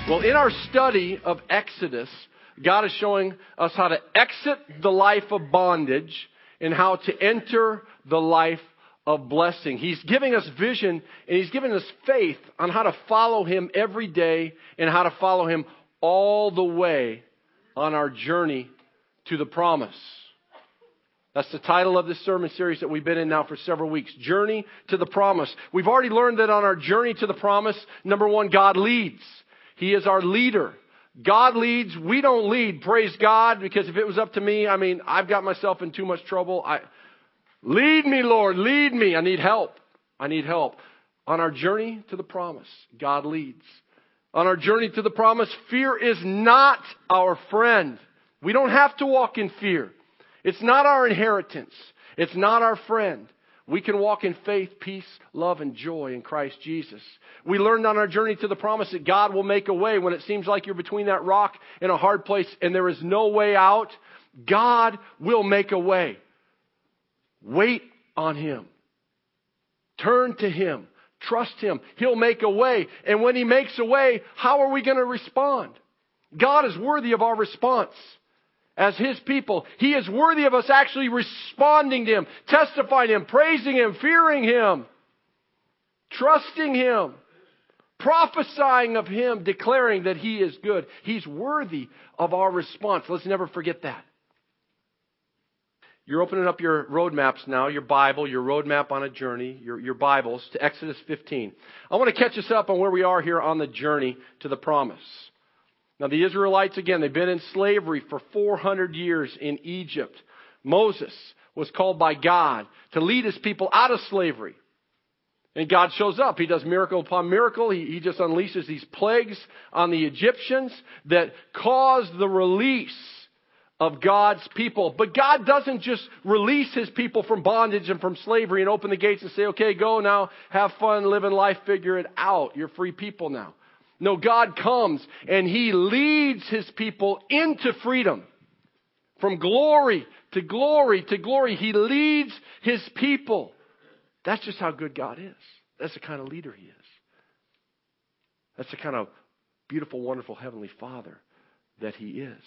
Well, in our study of Exodus, God is showing us how to exit the life of bondage and how to enter the life of blessing. He's giving us vision and He's giving us faith on how to follow Him every day and how to follow Him all the way on our journey to the promise. That's the title of this sermon series that we've been in now for several weeks. Journey to the promise. We've already learned that on our journey to the promise, number one, God leads. He is our leader. God leads. We don't lead. Praise God. Because if it was up to me, I've got myself in too much trouble. Lead me, Lord. Lead me. I need help. I need help. On our journey to the promise, God leads. On our journey to the promise, fear is not our friend. We don't have to walk in fear. It's not our inheritance. It's not our friend. We can walk in faith, peace, love, and joy in Christ Jesus. We learned on our journey to the promise that God will make a way when it seems like you're between that rock and a hard place and there is no way out. God will make a way. Wait on Him. Turn to Him. Trust Him. He'll make a way. And when He makes a way, how are we going to respond? God is worthy of our response. As His people, He is worthy of us actually responding to Him, testifying to Him, praising Him, fearing Him, trusting Him, prophesying of Him, declaring that He is good. He's worthy of our response. Let's never forget that. You're opening up your road maps now, your Bible, your roadmap on a journey, your Bibles to Exodus 15. I want to catch us up on where we are here on the journey to the promise. Now, the Israelites, again, they've been in slavery for 400 years in Egypt. Moses was called by God to lead His people out of slavery. And God shows up. He does miracle upon miracle. He just unleashes these plagues on the Egyptians that cause the release of God's people. But God doesn't just release His people from bondage and from slavery and open the gates and say, okay, go now, have fun, live in life, figure it out. You're free people now. No, God comes and He leads His people into freedom. From glory to glory to glory. He leads His people. That's just how good God is. That's the kind of leader He is. That's the kind of beautiful, wonderful Heavenly Father that He is.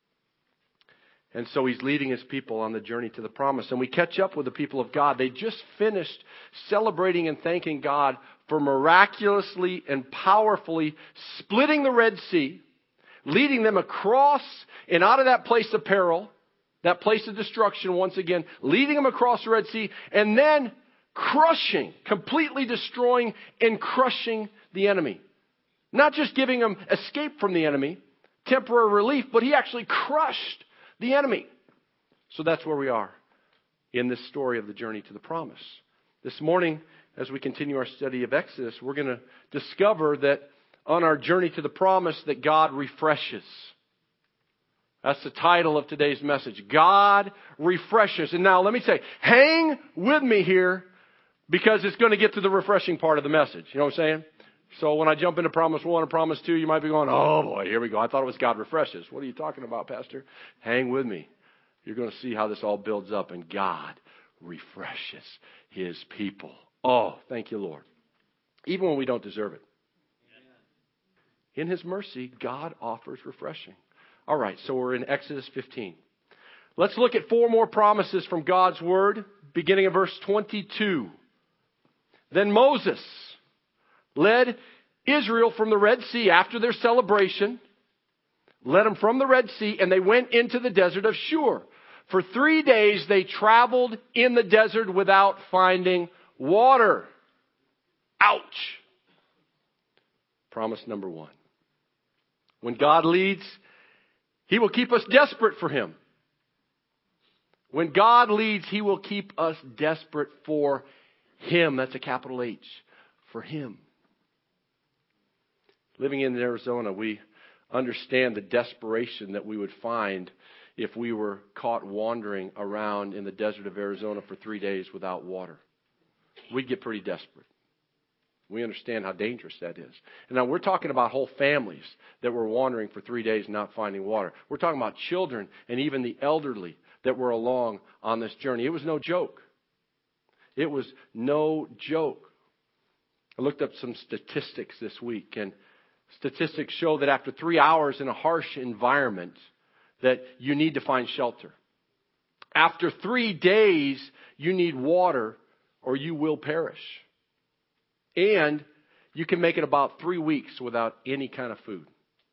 And so He's leading His people on the journey to the promise. And we catch up with the people of God. They just finished celebrating and thanking God for miraculously and powerfully splitting the Red Sea, leading them across and out of that place of peril, that place of destruction once again, leading them across the Red Sea, and then crushing, completely destroying and crushing the enemy. Not just giving them escape from the enemy, temporary relief, but He actually crushed the enemy. So that's where we are in this story of the journey to the promise. This morning, as we continue our study of Exodus, we're going to discover that on our journey to the promise that God refreshes. That's the title of today's message. God refreshes. And now let me say, hang with me here because it's going to get to the refreshing part of the message. You know what I'm saying? So when I jump into Promise 1 and Promise 2, you might be going, oh boy, here we go. I thought it was God refreshes. What are you talking about, Pastor? Hang with me. You're going to see how this all builds up, and God refreshes His people. Oh, thank you, Lord. Even when we don't deserve it. In His mercy, God offers refreshing. All right, so we're in Exodus 15. Let's look at 4 more promises from God's Word, beginning in verse 22. Then Moses led Israel from the Red Sea after their celebration, led them from the Red Sea, and they went into the desert of Shur. For 3 days they traveled in the desert without finding water. Ouch. Promise number 1. When God leads, He will keep us desperate for Him. When God leads, He will keep us desperate for Him. That's a capital H. For Him. Living in Arizona, we understand the desperation that we would find if we were caught wandering around in the desert of Arizona for 3 days without water. We'd get pretty desperate. We understand how dangerous that is. And now we're talking about whole families that were wandering for 3 days not finding water. We're talking about children and even the elderly that were along on this journey. It was no joke. It was no joke. I looked up some statistics this week, and Statistics show that after 3 hours in a harsh environment, that you need to find shelter. After 3 days, you need water or you will perish. And you can make it about 3 weeks without any kind of food.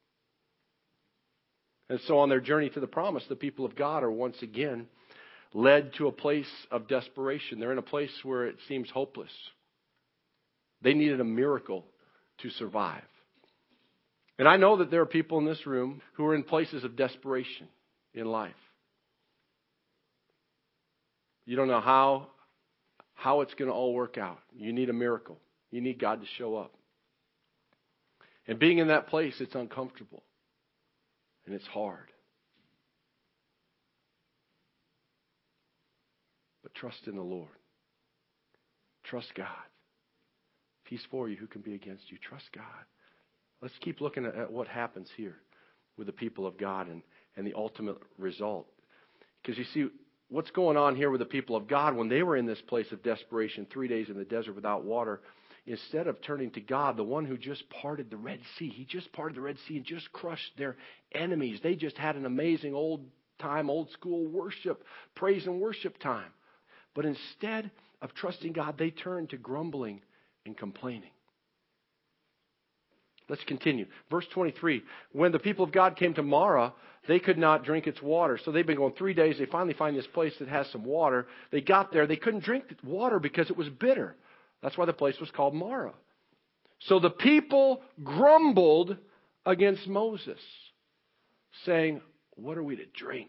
And so on their journey to the promise, the people of God are once again led to a place of desperation. They're in a place where it seems hopeless. They needed a miracle to survive. And I know that there are people in this room who are in places of desperation in life. You don't know how it's going to all work out. You need a miracle. You need God to show up. And being in that place, it's uncomfortable. And it's hard. But trust in the Lord. Trust God. If He's for you, who can be against you? Trust God. Let's keep looking at what happens here with the people of God and the ultimate result. Because you see, what's going on here with the people of God, when they were in this place of desperation, 3 days in the desert without water, instead of turning to God, the one who just parted the Red Sea, He just parted the Red Sea and just crushed their enemies. They just had an amazing old school worship, praise and worship time. But instead of trusting God, they turned to grumbling and complaining. Let's continue. Verse 23. When the people of God came to Marah, they could not drink its water. So they've been going 3 days. They finally find this place that has some water. They got there. They couldn't drink the water because it was bitter. That's why the place was called Marah. So the people grumbled against Moses, saying, what are we to drink?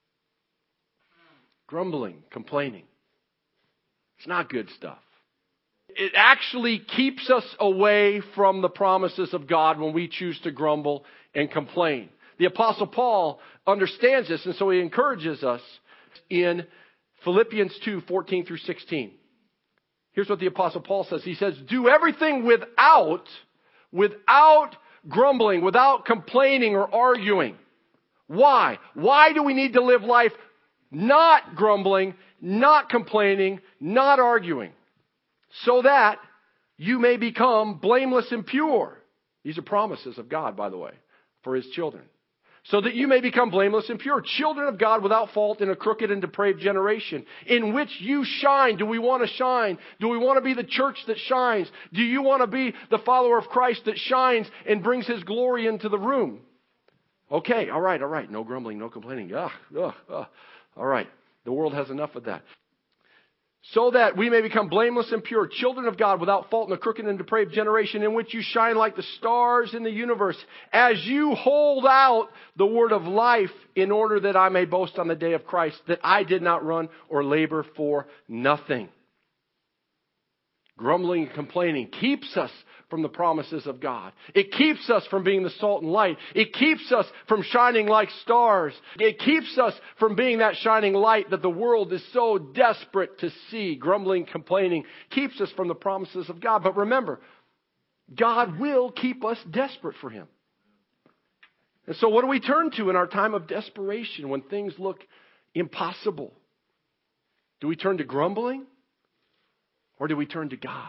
Grumbling, complaining. It's not good stuff. It actually keeps us away from the promises of God when we choose to grumble and complain. The Apostle Paul understands this, and so he encourages us in Philippians 2:14 through 16. Here's what the Apostle Paul says. He says, do everything without grumbling, without complaining or arguing. Why? Why do we need to live life not grumbling, not complaining, not arguing? So that you may become blameless and pure. These are promises of God, by the way, for His children. So that you may become blameless and pure, children of God without fault in a crooked and depraved generation, in which you shine. Do we want to shine? Do we want to be the church that shines? Do you want to be the follower of Christ that shines and brings His glory into the room? Okay, all right. No grumbling, no complaining. All right. The world has enough of that. So that we may become blameless and pure, children of God without fault in a crooked and depraved generation, in which you shine like the stars in the universe, as you hold out the word of life, in order that I may boast on the day of Christ, that I did not run or labor for nothing. Grumbling and complaining keeps us from the promises of God. It keeps us from being the salt and light. It keeps us from shining like stars. It keeps us from being that shining light that the world is so desperate to see. Grumbling, complaining keeps us from the promises of God. But remember, God will keep us desperate for Him. And so what do we turn to in our time of desperation when things look impossible? Do we turn to grumbling? Or do we turn to God?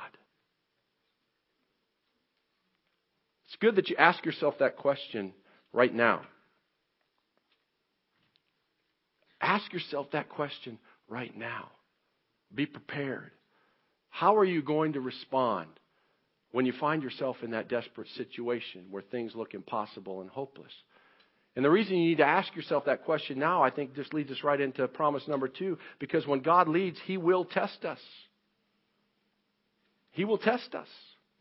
It's good that you ask yourself that question right now. Ask yourself that question right now. Be prepared. How are you going to respond when you find yourself in that desperate situation where things look impossible and hopeless? And the reason you need to ask yourself that question now, I think this leads us right into promise number 2. Because when God leads, He will test us. He will test us.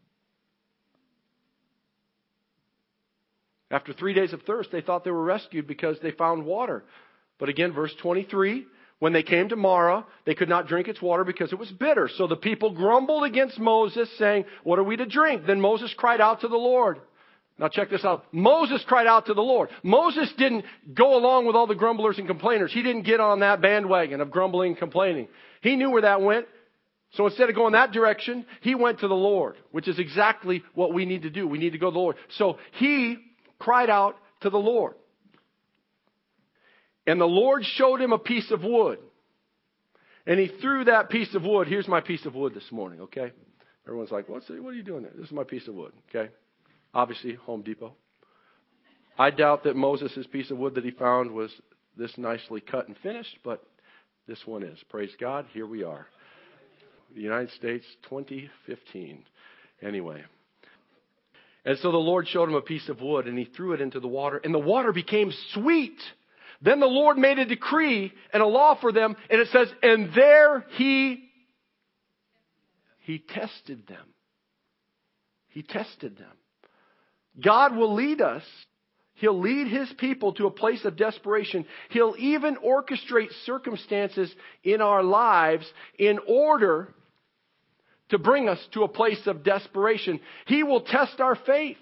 After 3 days of thirst, they thought they were rescued because they found water. But again, verse 23, when they came to Marah, they could not drink its water because it was bitter. So the people grumbled against Moses, saying, what are we to drink? Then Moses cried out to the Lord. Now check this out. Moses cried out to the Lord. Moses didn't go along with all the grumblers and complainers. He didn't get on that bandwagon of grumbling and complaining. He knew where that went. So instead of going that direction, he went to the Lord, which is exactly what we need to do. We need to go to the Lord. So he cried out to the Lord. And the Lord showed him a piece of wood. And he threw that piece of wood. Here's my piece of wood this morning, okay? Everyone's like, what are you doing there? This is my piece of wood, okay? Obviously, Home Depot. I doubt that Moses' piece of wood that he found was this nicely cut and finished, but this one is. Praise God, here we are. The United States, 2015. Anyway. And so the Lord showed him a piece of wood, and he threw it into the water, and the water became sweet. Then the Lord made a decree and a law for them, and it says, and there he tested them. He tested them. God will lead us. He'll lead His people to a place of desperation. He'll even orchestrate circumstances in our lives in order to bring us to a place of desperation. He will test our faith.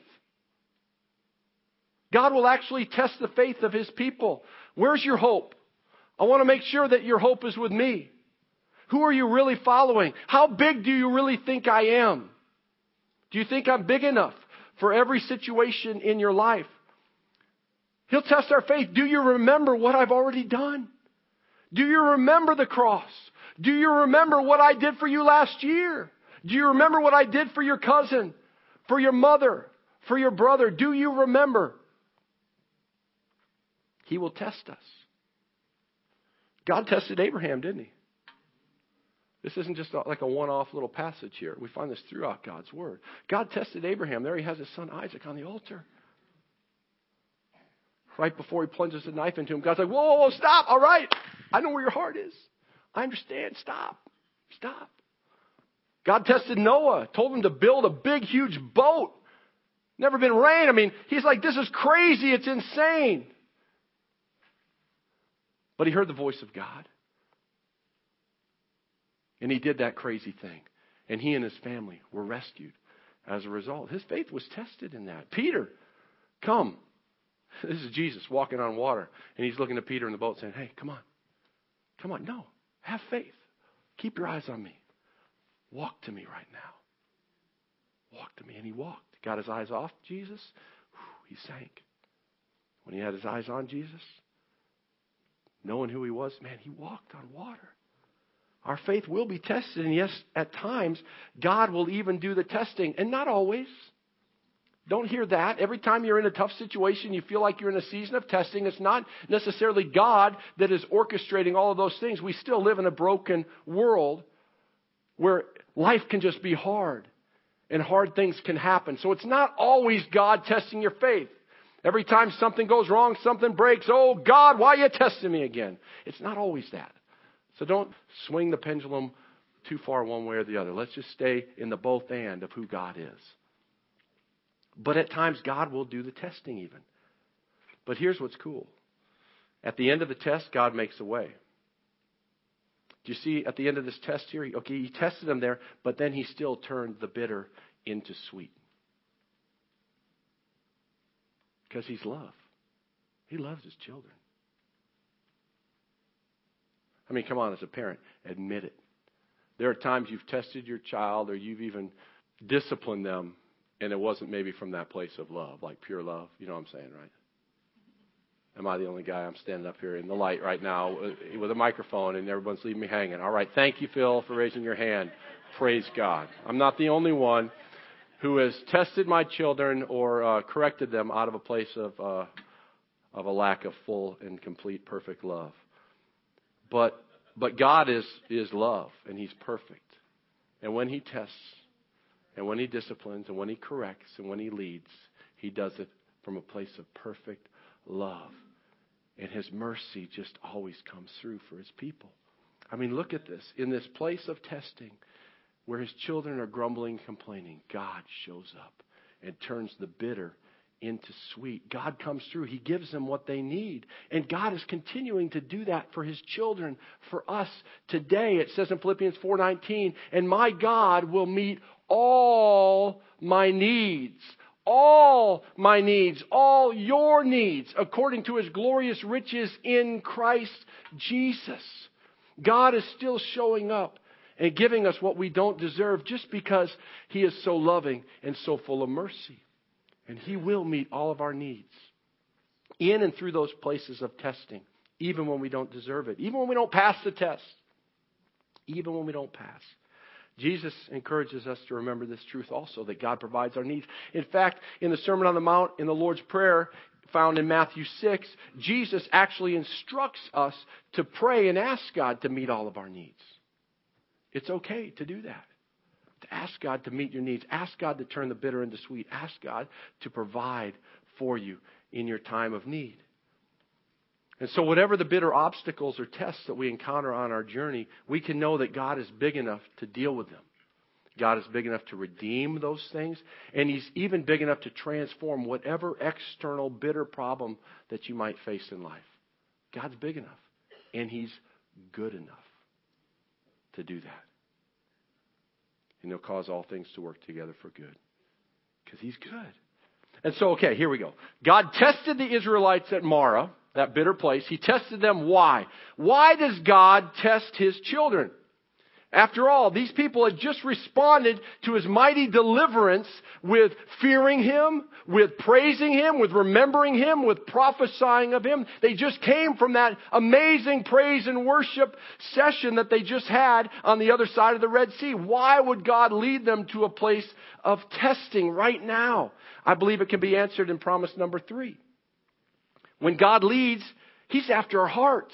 God will actually test the faith of His people. Where's your hope? I want to make sure that your hope is with me. Who are you really following? How big do you really think I am? Do you think I'm big enough for every situation in your life? He'll test our faith. Do you remember what I've already done? Do you remember the cross? Do you remember what I did for you last year? Do you remember what I did for your cousin, for your mother, for your brother? Do you remember? He will test us. God tested Abraham, didn't He? This isn't just like a one-off little passage here. We find this throughout God's Word. God tested Abraham. There He has his son Isaac on the altar. Right before He plunges the knife into him, God's like, whoa, whoa, stop. All right. I know where your heart is. I understand. Stop. God tested Noah, told him to build a big, huge boat. Never been rain. I mean, he's like, this is crazy. It's insane. But he heard the voice of God. And he did that crazy thing. And he and his family were rescued as a result. His faith was tested in that. Peter, come. This is Jesus walking on water. And he's looking at Peter in the boat saying, hey, come on. Come on. No, have faith. Keep your eyes on me. Walk to me right now. Walk to me. And he walked. Got his eyes off Jesus. He sank. When he had his eyes on Jesus, knowing who he was, man, he walked on water. Our faith will be tested. And yes, at times, God will even do the testing. And not always. Don't hear that. Every time you're in a tough situation, you feel like you're in a season of testing. It's not necessarily God that is orchestrating all of those things. We still live in a broken world where life can just be hard and hard things can happen. So it's not always God testing your faith. Every time something goes wrong, something breaks, oh God, why are you testing me again? It's not always that. So don't swing the pendulum too far one way or the other. Let's just stay in the both and of who God is. But at times, God will do the testing even. But here's what's cool. At the end of the test, God makes a way. Do you see at the end of this test here? He tested them there, but then He still turned the bitter into sweet. Because He's love. He loves His children. I mean, come on, as a parent, admit it. There are times you've tested your child or you've even disciplined them, and it wasn't maybe from that place of love, like pure love. You know what I'm saying, right? Am I the only guy? I'm standing up here in the light right now with a microphone, and everyone's leaving me hanging. All right, thank you, Phil, for raising your hand. Praise God. I'm not the only one who has tested my children or corrected them out of a place of a lack of full and complete perfect love. But God is love, and He's perfect. And when He tests, and when He disciplines, and when He corrects, and when He leads, He does it from a place of perfect love. And His mercy just always comes through for His people. I mean, look at this. In this place of testing, where His children are grumbling, complaining, God shows up and turns the bitter into sweet. God comes through. He gives them what they need. And God is continuing to do that for His children, for us today. It says in Philippians 4:19, and my God will meet all my needs. All my needs, all your needs, according to His glorious riches in Christ Jesus. God is still showing up and giving us what we don't deserve just because He is so loving and so full of mercy. And He will meet all of our needs in and through those places of testing, even when we don't deserve it, even when we don't pass the test, even when we don't pass. Jesus encourages us to remember this truth also, that God provides our needs. In fact, in the Sermon on the Mount, in the Lord's Prayer, found in Matthew 6, Jesus actually instructs us to pray and ask God to meet all of our needs. It's okay to do that. To ask God to meet your needs. Ask God to turn the bitter into sweet. Ask God to provide for you in your time of need. And so whatever the bitter obstacles or tests that we encounter on our journey, we can know that God is big enough to deal with them. God is big enough to redeem those things. And He's even big enough to transform whatever external bitter problem that you might face in life. God's big enough. And He's good enough to do that. And He'll cause all things to work together for good. Because He's good. And so, okay, here we go. God tested the Israelites at Marah, that bitter place. He tested them. Why? Why does God test His children? After all, these people had just responded to His mighty deliverance with fearing Him, with praising Him, with remembering Him, with prophesying of Him. They just came from that amazing praise and worship session that they just had on the other side of the Red Sea. Why would God lead them to a place of testing right now? I believe it can be answered in promise number 3. When God leads, He's after our hearts.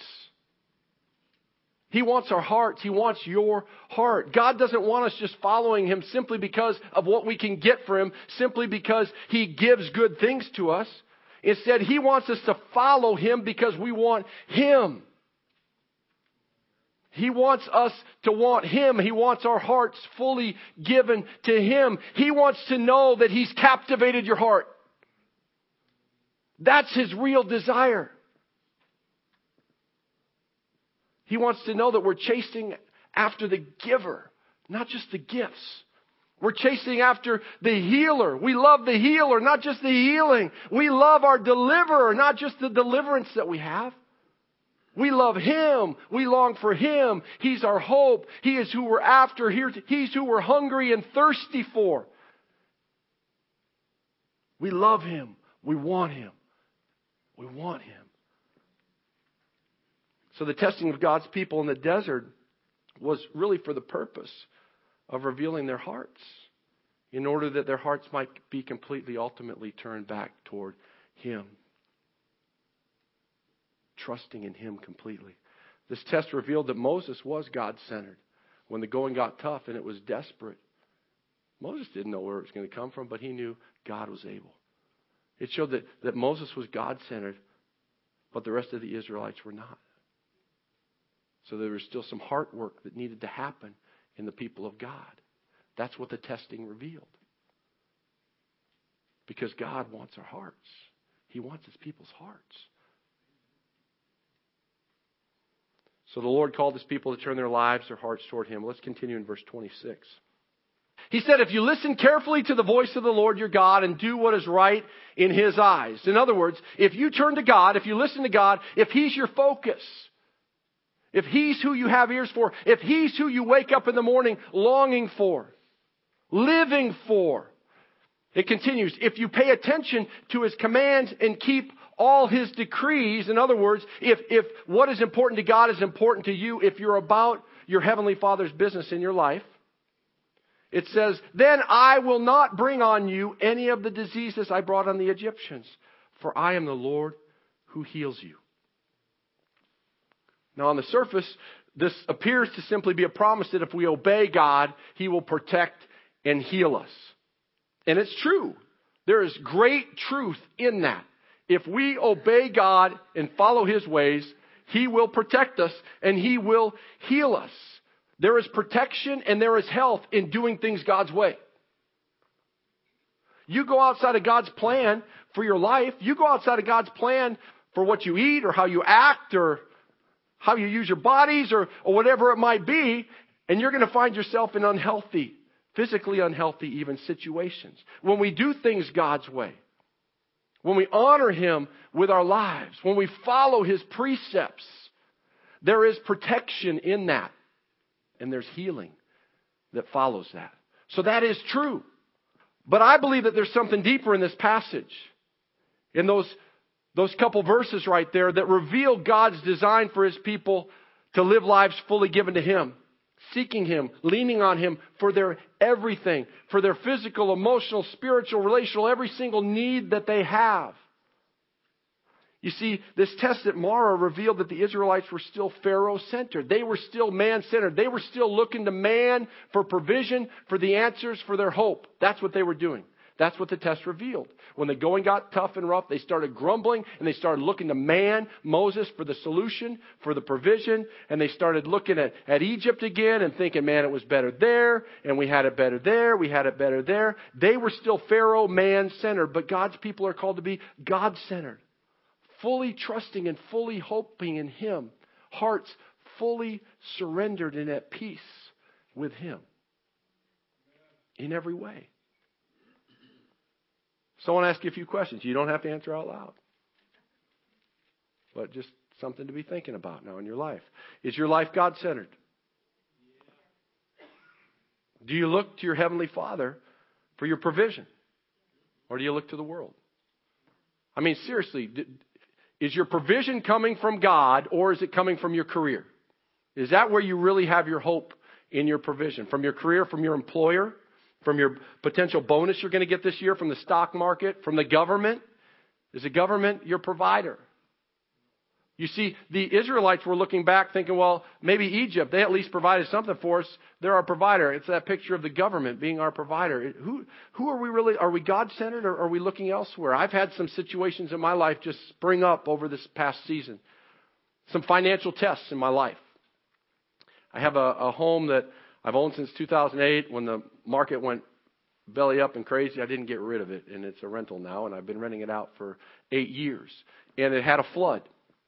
He wants our hearts. He wants your heart. God doesn't want us just following Him simply because of what we can get for Him, simply because He gives good things to us. Instead, He wants us to follow Him because we want Him. He wants us to want Him. He wants our hearts fully given to Him. He wants to know that He's captivated your heart. That's His real desire. He wants to know that we're chasing after the giver, not just the gifts. We're chasing after the healer. We love the healer, not just the healing. We love our deliverer, not just the deliverance that we have. We love Him. We long for Him. He's our hope. He is who we're after. He's who we're hungry and thirsty for. We love Him. We want Him. We want Him. So the testing of God's people in the desert was really for the purpose of revealing their hearts, in order that their hearts might be completely, ultimately turned back toward Him. Trusting in Him completely. This test revealed that Moses was God-centered. When the going got tough and it was desperate, Moses didn't know where it was going to come from, but he knew God was able. It showed that Moses was God-centered, but the rest of the Israelites were not. So there was still some heart work that needed to happen in the people of God. That's what the testing revealed. Because God wants our hearts. He wants His people's hearts. So the Lord called His people to turn their lives, their hearts toward Him. Let's continue in verse 26. He said, if you listen carefully to the voice of the Lord your God and do what is right in His eyes. In other words, if you turn to God, if you listen to God, if He's your focus, if He's who you have ears for, if He's who you wake up in the morning longing for, living for. It continues, if you pay attention to His commands and keep all His decrees, in other words, if what is important to God is important to you, if you're about your Heavenly Father's business in your life, it says, then I will not bring on you any of the diseases I brought on the Egyptians, for I am the Lord who heals you. Now, on the surface, this appears to simply be a promise that if we obey God, He will protect and heal us. And it's true. There is great truth in that. If we obey God and follow His ways, He will protect us and He will heal us. There is protection and there is health in doing things God's way. You go outside of God's plan for your life, you go outside of God's plan for what you eat or how you act or how you use your bodies or whatever it might be, and you're going to find yourself in unhealthy, physically unhealthy even situations. When we do things God's way, when we honor Him with our lives, when we follow His precepts, there is protection in that. And there's healing that follows that. So that is true. But I believe that there's something deeper in this passage. In those couple verses right there that reveal God's design for His people to live lives fully given to Him. seeking Him, leaning on Him for their everything, for their physical, emotional, spiritual, relational, every single need that they have. You see, this test at Marah revealed that the Israelites were still Pharaoh-centered. They were still man-centered. They were still looking to man for provision, for the answers, for their hope. That's what they were doing. That's what the test revealed. When the going got tough and rough, they started grumbling and they started looking to man, Moses, for the solution, for the provision. And they started looking at Egypt again and thinking, man, it was better there. And we had it better there. We had it better there. They were still Pharaoh, man-centered. But God's people are called to be God-centered. Fully trusting and fully hoping in Him. Hearts fully surrendered and at peace with Him. In every way. So I want to ask you a few questions. You don't have to answer out loud. But just something to be thinking about now in your life. Is your life God-centered? Do you look to your Heavenly Father for your provision? Or do you look to the world? I mean, seriously, is your provision coming from God or is it coming from your career? Is that where you really have your hope in your provision? From your career, from your employer? From your potential bonus you're going to get this year, from the stock market, from the government? Is the government your provider? You see, the Israelites were looking back thinking, well, maybe Egypt, they at least provided something for us. They're our provider. It's that picture of the government being our provider. Who are we really? Are we God-centered or are we looking elsewhere? I've had some situations in my life just spring up over this past season. Some financial tests in my life. I have a home that I've owned since 2008. When the market went belly up and crazy, I didn't get rid of it. And it's a rental now, and I've been renting it out for 8 years. And it had a flood.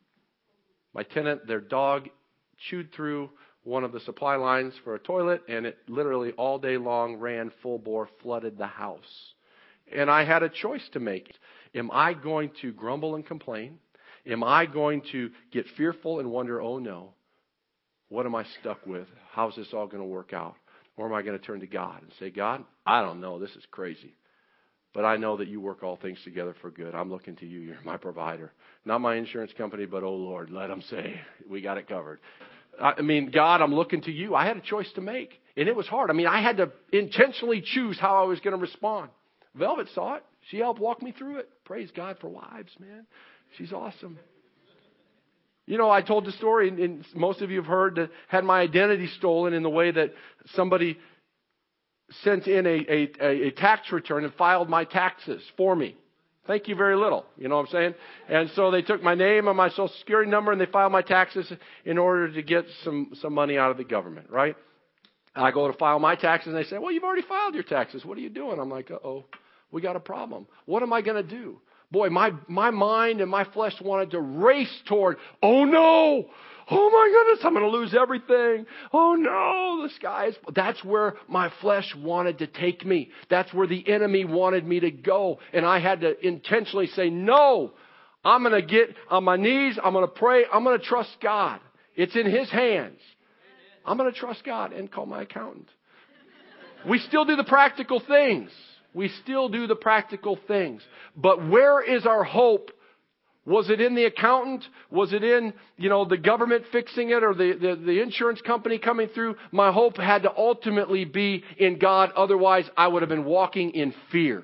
My tenant, their dog, chewed through one of the supply lines for a toilet, and it literally all day long ran full bore, flooded the house. And I had a choice to make. Am I going to grumble and complain? Am I going to get fearful and wonder, oh no, what am I stuck with? How's this all going to work out? Or am I going to turn to God and say, God, I don't know, this is crazy. But I know that you work all things together for good. I'm looking to you. You're my provider. Not my insurance company, but oh Lord, let them say, we got it covered. I mean, God, I'm looking to you. I had a choice to make. And it was hard. I mean, I had to intentionally choose how I was going to respond. Velvet saw it. She helped walk me through it. Praise God for wives, man. She's awesome. You know, I told the story, and most of you have heard, that had my identity stolen in the way that somebody sent in a tax return and filed my taxes for me. Thank you very little. You know what I'm saying? And so they took my name and my social security number and they filed my taxes in order to get some money out of the government, right? I go to file my taxes and they say, well, you've already filed your taxes. What are you doing? I'm like, uh-oh, we got a problem. What am I going to do? Boy, my mind and my flesh wanted to race toward, oh no, oh my goodness, I'm going to lose everything. Oh no, the sky is... That's where my flesh wanted to take me. That's where the enemy wanted me to go. And I had to intentionally say, no, I'm going to get on my knees. I'm going to pray. I'm going to trust God. It's in His hands. I'm going to trust God and call my accountant. We still do the practical things. We still do the practical things. But where is our hope? Was it in the accountant? Was it in, the government fixing it or the insurance company coming through? My hope had to ultimately be in God. Otherwise, I would have been walking in fear.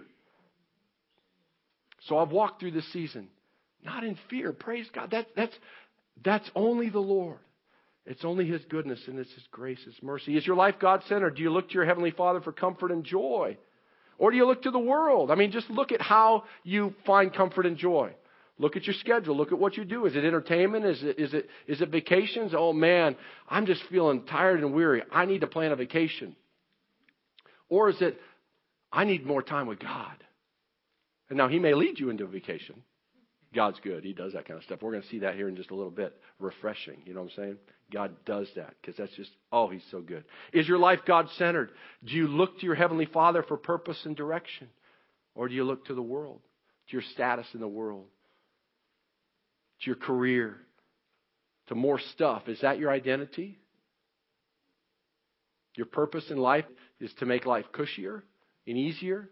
So I've walked through this season, not in fear. Praise God. That's only the Lord. It's only His goodness and it's His grace, His mercy. Is your life God-centered? Do you look to your Heavenly Father for comfort and joy? Or do you look to the world? I mean, just look at how you find comfort and joy. Look at your schedule. Look at what you do. Is it entertainment? Is it vacations? Oh man, I'm just feeling tired and weary. I need to plan a vacation. Or is it, I need more time with God? And now He may lead you into a vacation. God's good. He does that kind of stuff. We're going to see that here in just a little bit. Refreshing. You know what I'm saying? God does that because that's just, He's so good. Is your life God-centered? Do you look to your Heavenly Father for purpose and direction? Or do you look to the world, to your status in the world, to your career, to more stuff? Is that your identity? Your purpose in life is to make life cushier and easier?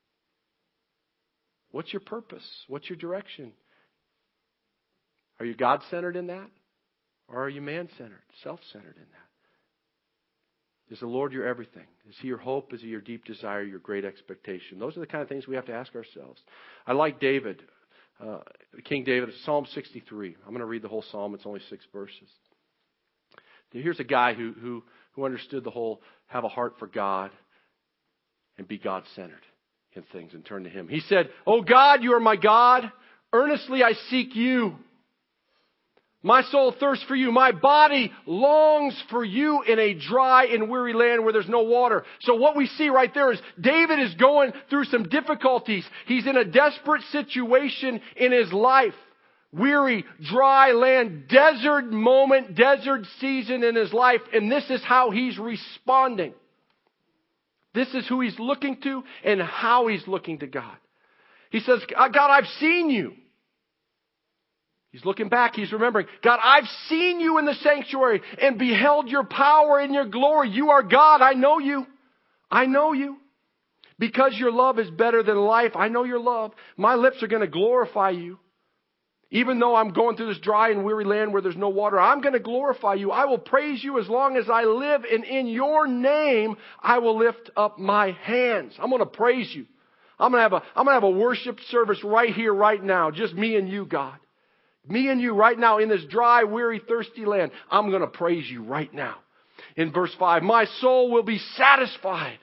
What's your purpose? What's your direction? Are you God-centered in that? Or are you man-centered, self-centered in that? Is the Lord your everything? Is He your hope? Is He your deep desire, your great expectation? Those are the kind of things we have to ask ourselves. I like David, King David, Psalm 63. I'm going to read the whole psalm. It's only 6 verses. Here's a guy who understood the whole have a heart for God and be God-centered in things and turn to Him. He said, "Oh God, you are my God. Earnestly I seek you. My soul thirsts for you. My body longs for you in a dry and weary land where there's no water." So what we see right there is David is going through some difficulties. He's in a desperate situation in his life. Weary, dry land, desert moment, desert season in his life. And this is how he's responding. This is who he's looking to and how he's looking to God. He says, "God, I've seen you." He's looking back. He's remembering, "God, I've seen you in the sanctuary and beheld your power and your glory. You are God. I know you. I know you. Because your love is better than life. I know your love. My lips are going to glorify you. Even though I'm going through this dry and weary land where there's no water, I'm going to glorify you. I will praise you as long as I live. And in your name, I will lift up my hands." I'm going to praise you. I'm going to have a worship service right here, right now. Just me and you, God. Me and you right now in this dry, weary, thirsty land. I'm going to praise you right now. In verse 5, "My soul will be satisfied."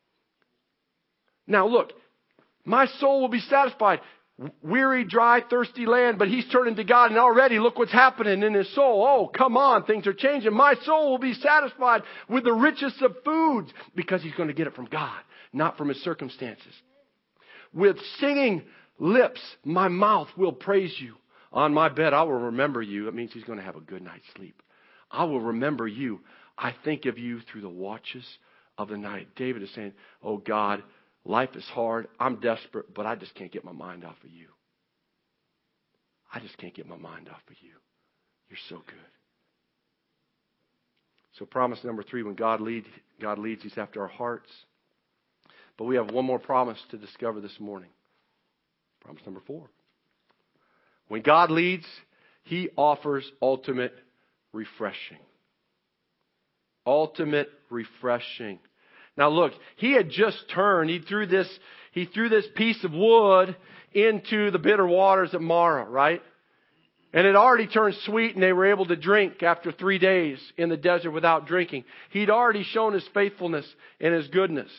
Now look, my soul will be satisfied. Weary, dry, thirsty land, but he's turning to God, and already look what's happening in his soul. Oh, come on, things are changing. My soul will be satisfied with the richest of foods, because he's going to get it from God, not from his circumstances. "With singing lips, my mouth will praise you. On my bed, I will remember you." It means he's going to have a good night's sleep. "I will remember you. I think of you through the watches of the night." David is saying, "Oh God, life is hard. I'm desperate, but I just can't get my mind off of you. I just can't get my mind off of you. You're so good." So promise number 3, when God leads, He's after our hearts. But we have one more promise to discover this morning. Promise number 4. When God leads, He offers ultimate refreshing. Ultimate refreshing. Now look, he had just turned. He threw this piece of wood into the bitter waters at Marah, right? And it already turned sweet, and they were able to drink after 3 days in the desert without drinking. He'd already shown His faithfulness and His goodness.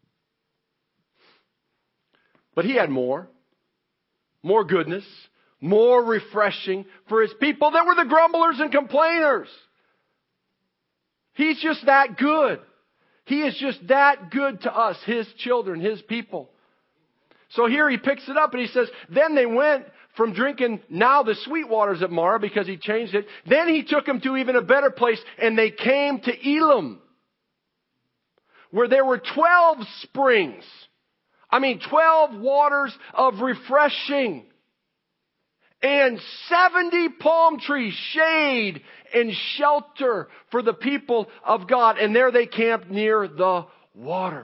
But He had more goodness, more refreshing for His people that were the grumblers and complainers. He's just that good. He is just that good to us, His children, His people. So here He picks it up and He says, then they went from drinking now the sweet waters at Marah, because He changed it. Then He took them to even a better place, and they came to Elim, where there were 12 springs. 12 waters of refreshing. And 70 palm trees, shade and shelter for the people of God. And there they camped near the water.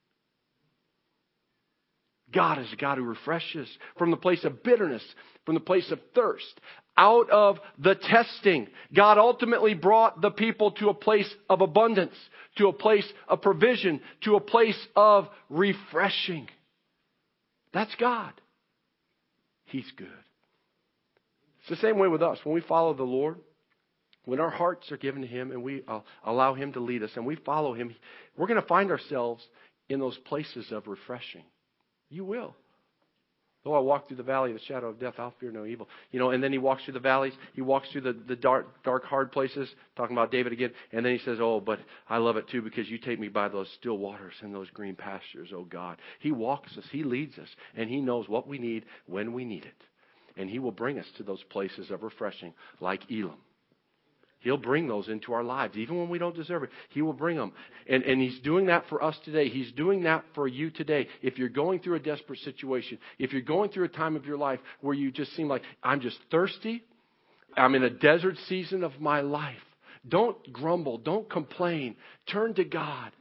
God is a God who refreshes from the place of bitterness, from the place of thirst. Out of the testing, God ultimately brought the people to a place of abundance, to a place of provision, to a place of refreshing. That's God. He's good. It's the same way with us. When we follow the Lord, when our hearts are given to Him and we allow Him to lead us and we follow Him, we're going to find ourselves in those places of refreshing. You will. Though I walk through the valley of the shadow of death, I'll fear no evil. And then He walks through the valleys. He walks through the dark, hard places, talking about David again. And then He says, oh, but I love it too, because you take me by those still waters and those green pastures, oh God. He walks us. He leads us. And He knows what we need when we need it. And He will bring us to those places of refreshing, like Elim. He'll bring those into our lives. Even when we don't deserve it, He will bring them. And He's doing that for us today. He's doing that for you today. If you're going through a desperate situation, if you're going through a time of your life where you just seem like, I'm just thirsty, I'm in a desert season of my life, don't grumble, don't complain. Turn to God.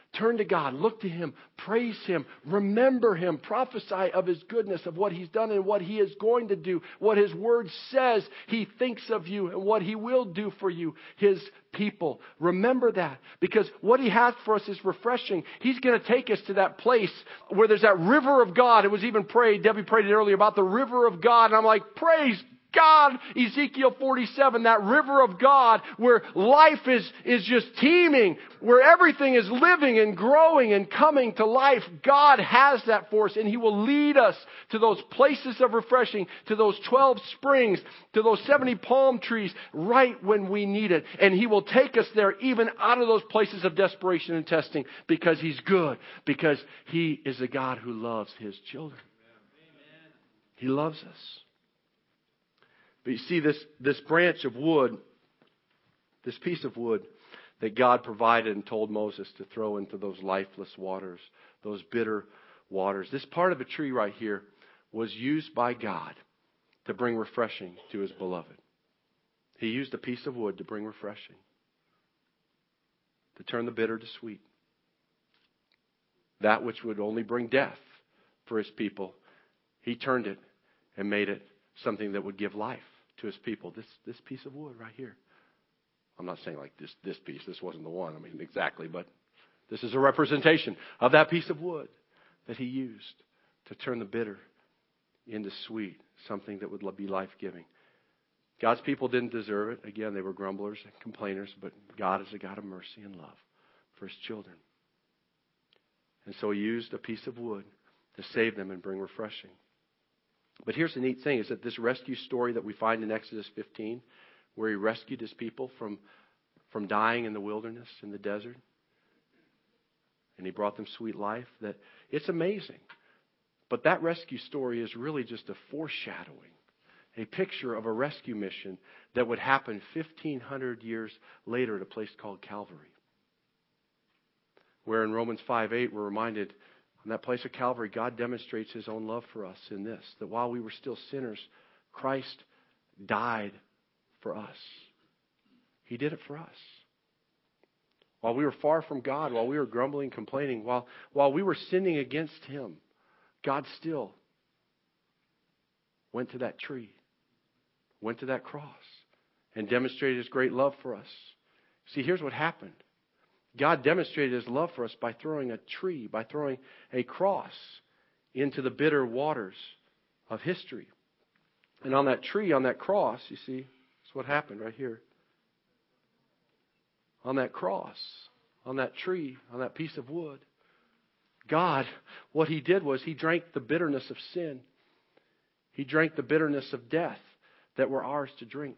Turn to God. Look to Him. Praise Him. Remember Him. Prophesy of His goodness, of what He's done and what He is going to do. What His Word says He thinks of you and what He will do for you, His people. Remember that. Because what He has for us is refreshing. He's going to take us to that place where there's that river of God. It was even prayed. Debbie prayed it earlier about the river of God. And I'm like, praise God, Ezekiel 47, that river of God where life is just teeming, where everything is living and growing and coming to life. God has that for us, and He will lead us to those places of refreshing, to those 12 springs, to those 70 palm trees, right when we need it. And He will take us there even out of those places of desperation and testing, because He's good, because He is a God who loves His children. He loves us. But you see, this branch of wood, this piece of wood that God provided and told Moses to throw into those lifeless waters, those bitter waters. This part of a tree right here was used by God to bring refreshing to His beloved. He used a piece of wood to bring refreshing, to turn the bitter to sweet. That which would only bring death for His people, He turned it and made it something that would give life to His people. This piece of wood right here. I'm not saying like this piece. This wasn't the one. I mean, exactly. But this is a representation of that piece of wood that He used to turn the bitter into sweet, something that would be life-giving. God's people didn't deserve it. Again, they were grumblers and complainers, but God is a God of mercy and love for His children. And so He used a piece of wood to save them and bring refreshing. But here's the neat thing, is that this rescue story that we find in Exodus 15, where He rescued His people from dying in the wilderness, in the desert, and He brought them sweet life, that it's amazing. But that rescue story is really just a foreshadowing, a picture of a rescue mission that would happen 1,500 years later at a place called Calvary. Where in Romans 5:8 we're reminded, in that place of Calvary, God demonstrates His own love for us in this, that while we were still sinners, Christ died for us. He did it for us. While we were far from God, while we were grumbling, complaining, while we were sinning against Him, God still went to that tree, went to that cross, and demonstrated His great love for us. See, here's what happened. God demonstrated His love for us by throwing a tree, by throwing a cross into the bitter waters of history. And on that tree, on that cross, you see, that's what happened right here. On that cross, on that tree, on that piece of wood, God, what He did was He drank the bitterness of sin. He drank the bitterness of death that were ours to drink.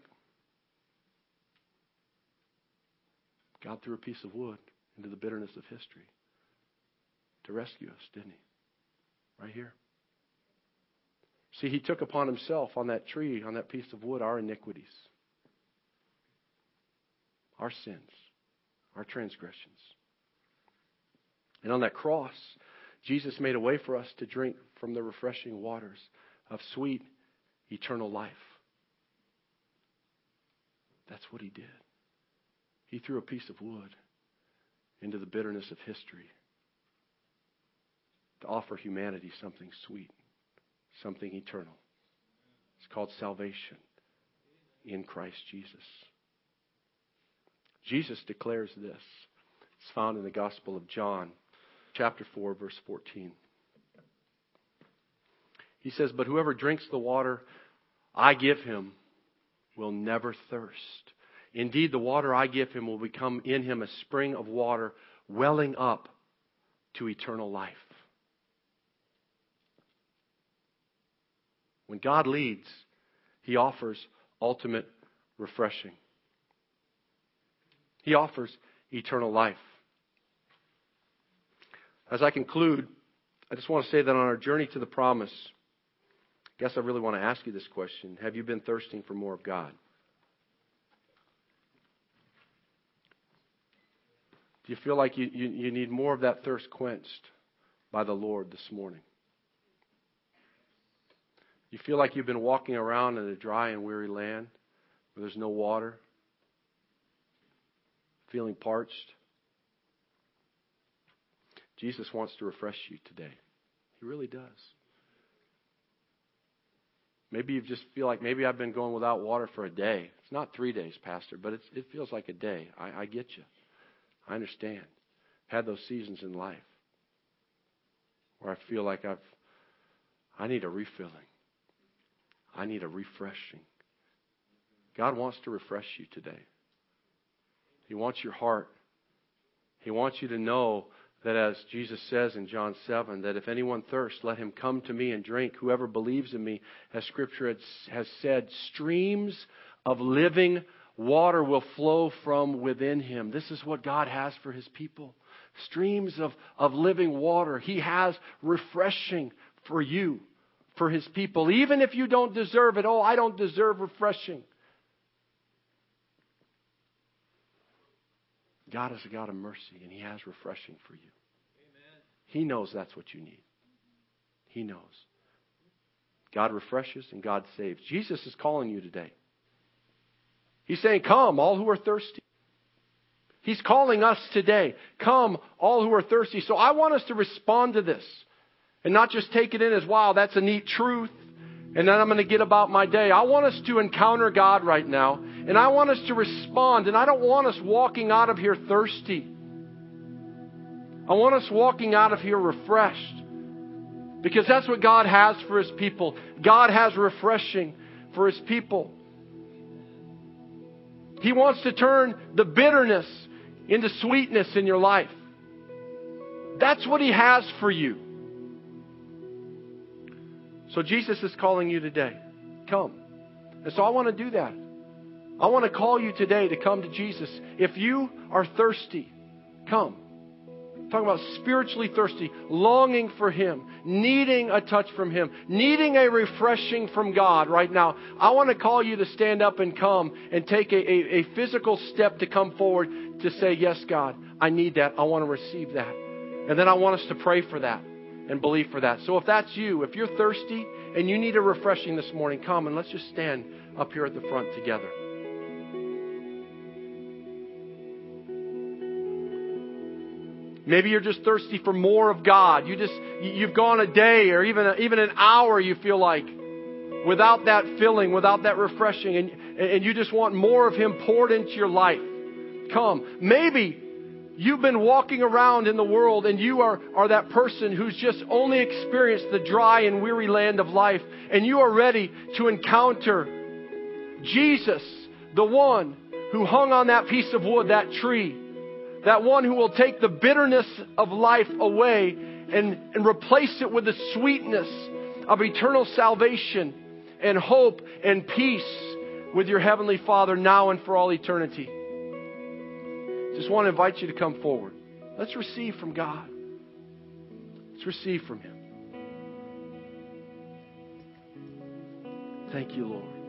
God threw a piece of wood into the bitterness of history to rescue us, didn't He? Right here. See, He took upon Himself on that tree, on that piece of wood, our iniquities, our sins, our transgressions. And on that cross, Jesus made a way for us to drink from the refreshing waters of sweet, eternal life. That's what He did. He threw a piece of wood into the bitterness of history to offer humanity something sweet, something eternal. It's called salvation in Christ Jesus. Jesus declares this. It's found in the Gospel of John, chapter 4, verse 14. He says, "But whoever drinks the water I give him will never thirst. Indeed, the water I give him will become in him a spring of water welling up to eternal life." When God leads, He offers ultimate refreshing. He offers eternal life. As I conclude, I just want to say that on our journey to the promise, I guess I really want to ask you this question. Have you been thirsting for more of God? Do you feel like you need more of that thirst quenched by the Lord this morning? You feel like you've been walking around in a dry and weary land where there's no water, feeling parched? Jesus wants to refresh you today. He really does. Maybe you just feel like maybe I've been going without water for a day. It's not 3 days, Pastor, but it feels like a day. I get you. I understand. I've had those seasons in life where I feel like I need a refilling. I need a refreshing. God wants to refresh you today. He wants your heart. He wants you to know that, as Jesus says in John 7, that if anyone thirsts, let him come to me and drink. Whoever believes in me, as Scripture has said, streams of living water will flow from within him. This is what God has for His people. Streams of living water. He has refreshing for you, for His people. Even if you don't deserve it. Oh, I don't deserve refreshing. God is a God of mercy, and He has refreshing for you. Amen. He knows that's what you need. He knows. God refreshes and God saves. Jesus is calling you today. He's saying, come, all who are thirsty. He's calling us today. Come, all who are thirsty. So I want us to respond to this and not just take it in as, wow, that's a neat truth, and then I'm going to get about my day. I want us to encounter God right now, and I want us to respond, and I don't want us walking out of here thirsty. I want us walking out of here refreshed, because that's what God has for His people. God has refreshing for His people. He wants to turn the bitterness into sweetness in your life. That's what He has for you. So Jesus is calling you today. Come. And so I want to do that. I want to call you today to come to Jesus. If you are thirsty, come. I'm talking about spiritually thirsty, longing for Him, needing a touch from Him, needing a refreshing from God right now. I want to call you to stand up and come and take a physical step to come forward to say, yes, God, I need that. I want to receive that. And then I want us to pray for that and believe for that. So if that's you, if you're thirsty and you need a refreshing this morning, come and let's just stand up here at the front together. Maybe you're just thirsty for more of God. You've gone a day or even an hour, you feel like, without that filling, without that refreshing, and you just want more of Him poured into your life. Come. Maybe you've been walking around in the world and you are that person who's just only experienced the dry and weary land of life, and you are ready to encounter Jesus, the one who hung on that piece of wood, that tree. That one who will take the bitterness of life away and replace it with the sweetness of eternal salvation and hope and peace with your Heavenly Father now and for all eternity. Just want to invite you to come forward. Let's receive from God. Let's receive from Him. Thank you, Lord.